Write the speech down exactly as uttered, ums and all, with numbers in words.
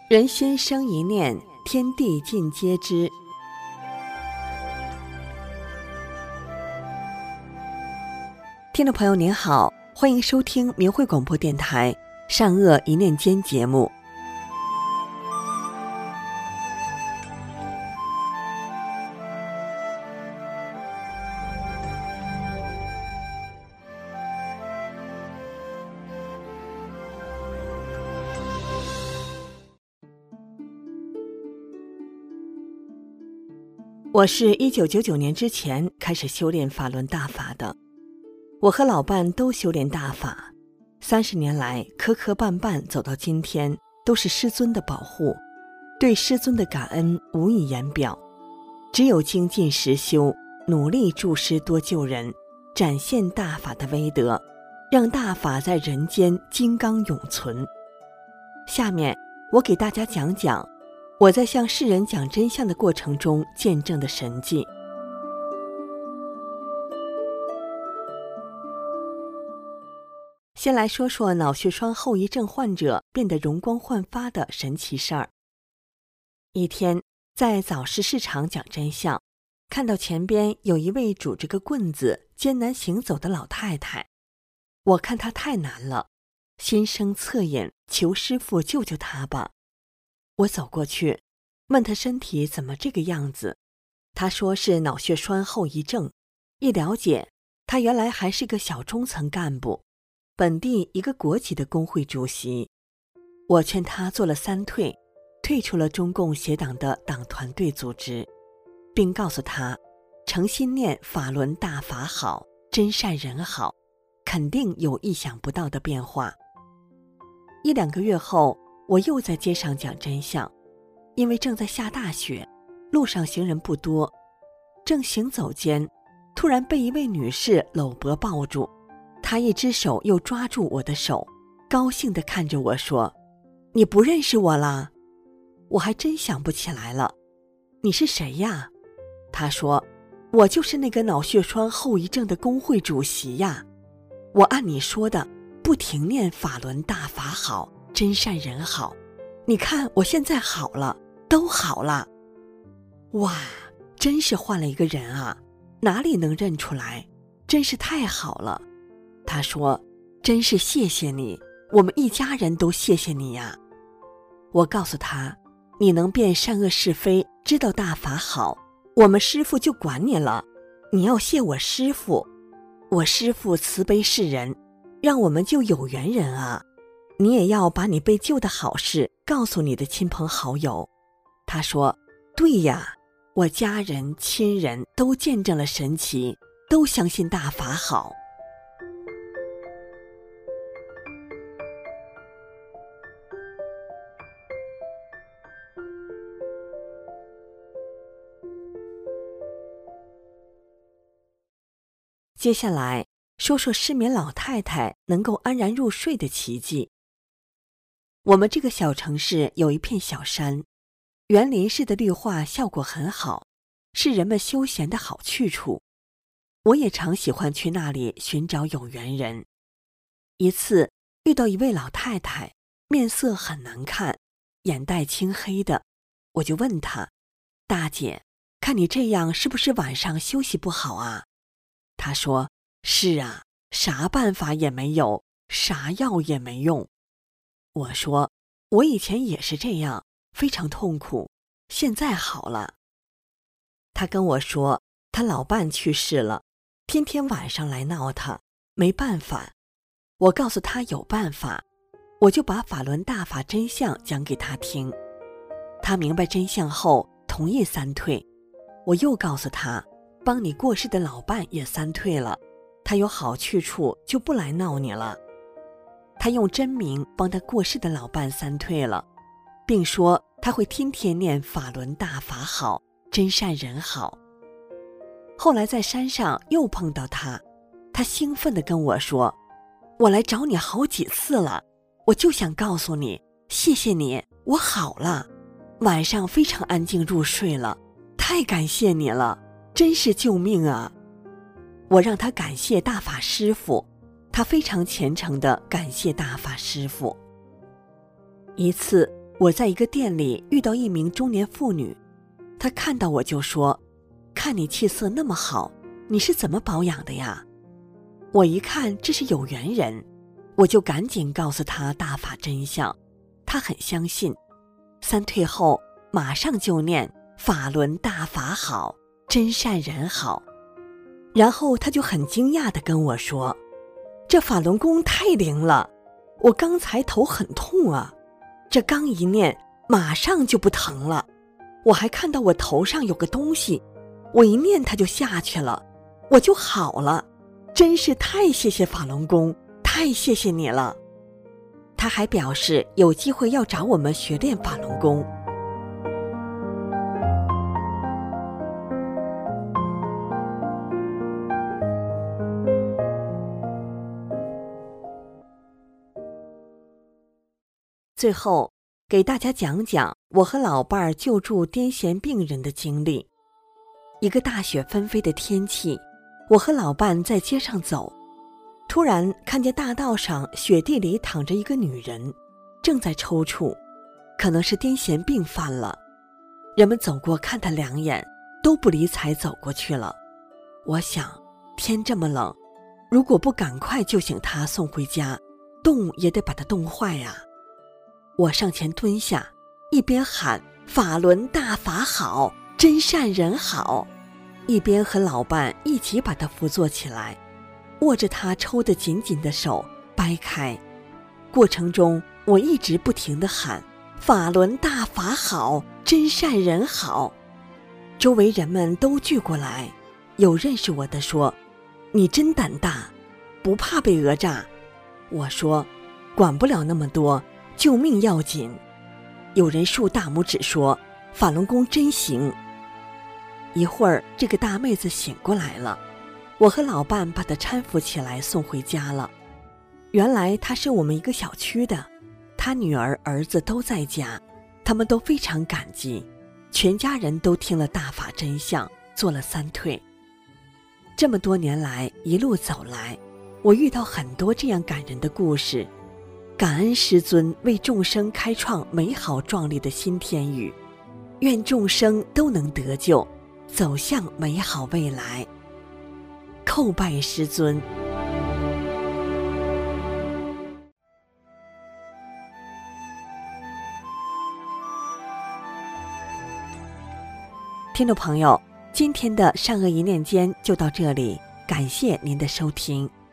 人心生一念，天地尽皆知。听众朋友您好，欢迎收听明慧广播电台善恶一念间节目。我是一九九九年之前开始修炼法轮大法的，我和老伴都修炼大法，三十年来磕磕绊绊走到今天，都是师尊的保护，对师尊的感恩无以言表。只有精进实修，努力助师多救人，展现大法的威德，让大法在人间金刚永存。下面我给大家讲讲我在向世人讲真相的过程中见证的神迹。先来说说脑血栓后遗症患者变得容光焕发的神奇事儿。一天，在早市市场讲真相，看到前边有一位拄着个棍子艰难行走的老太太，我看她太难了，心生恻隐，求师父救救她吧。我走过去，问他身体怎么这个样子，他说是脑血栓后遗症。一了解，他原来还是个小中层干部，本地一个国企的工会主席。我劝他做了三退，退出了中共协党的党团队组织，并告诉他，诚心念法轮大法好，真善人好，肯定有意想不到的变化。一两个月后，我又在街上讲真相，因为正在下大雪，路上行人不多，正行走间，突然被一位女士搂脖抱住，她一只手又抓住我的手，高兴地看着我说：“你不认识我啦？”我还真想不起来了。你是谁呀？她说：“我就是那个脑血栓后遗症的工会主席呀。”我按你说的，不停念法轮大法好，真善人好，你看我现在好了，都好了。哇，真是换了一个人啊，哪里能认出来，真是太好了。他说：“真是谢谢你，我们一家人都谢谢你呀。”我告诉他：“你能辨善恶是非，知道大法好，我们师父就管你了，你要谢我师父，我师父慈悲是人，让我们救有缘人啊。你也要把你被救的好事告诉你的亲朋好友。”他说：“对呀，我家人亲人都见证了神奇，都相信大法好。”接下来说说失眠老太太能够安然入睡的奇迹。我们这个小城市有一片小山，园林式的绿化效果很好，是人们休闲的好去处。我也常喜欢去那里寻找有缘人。一次遇到一位老太太，面色很难看，眼袋青黑的，我就问她：“大姐，看你这样是不是晚上休息不好啊？”她说：“是啊，啥办法也没有，啥药也没用。”我说：“我以前也是这样，非常痛苦，现在好了。”他跟我说，他老伴去世了，天天晚上来闹他，没办法。我告诉他有办法，我就把法轮大法真相讲给他听。他明白真相后，同意三退。我又告诉他，帮你过世的老伴也三退了，他有好去处，就不来闹你了。他用真名帮他过世的老伴三退了，并说他会天天念法轮大法好，真善人好。后来在山上又碰到他，他兴奋地跟我说：“我来找你好几次了，我就想告诉你，谢谢你，我好了，晚上非常安静入睡了，太感谢你了，真是救命啊！”我让他感谢大法师父，他非常虔诚地感谢大法师父。一次我在一个店里遇到一名中年妇女，她看到我就说：看你气色那么好，你是怎么保养的呀？我一看这是有缘人，我就赶紧告诉她大法真相，她很相信。三退后马上就念法轮大法好，真善人好。然后她就很惊讶地跟我说：这法轮功太灵了，我刚才头很痛啊，这刚一念马上就不疼了，我还看到我头上有个东西，我一念它就下去了，我就好了，真是太谢谢法轮功，太谢谢你了。他还表示有机会要找我们学练法轮功。最后给大家讲讲我和老伴儿救助癫痫病人的经历。一个大雪纷飞的天气，我和老伴在街上走，突然看见大道上雪地里躺着一个女人，正在抽搐，可能是癫痫病犯了。人们走过看她两眼，都不理睬走过去了。我想，天这么冷，如果不赶快救醒她送回家，冻也得把她冻坏呀。我上前蹲下，一边喊法轮大法好，真善人好，一边和老伴一起把她扶坐起来，握着她抽得紧紧的手掰开。过程中我一直不停地喊法轮大法好，真善人好。周围人们都聚过来，有认识我的说：你真胆大，不怕被讹诈。我说：管不了那么多，救命要紧。有人竖大拇指说：法轮功真行。一会儿这个大妹子醒过来了，我和老伴把她搀扶起来送回家了。原来她是我们一个小区的，她女儿儿子都在家，他们都非常感激，全家人都听了大法真相，做了三退。这么多年来一路走来，我遇到很多这样感人的故事，感恩师尊为众生开创美好壮丽的新天宇，愿众生都能得救，走向美好未来。叩拜师尊。听众朋友，今天的善恶一念间就到这里，感谢您的收听。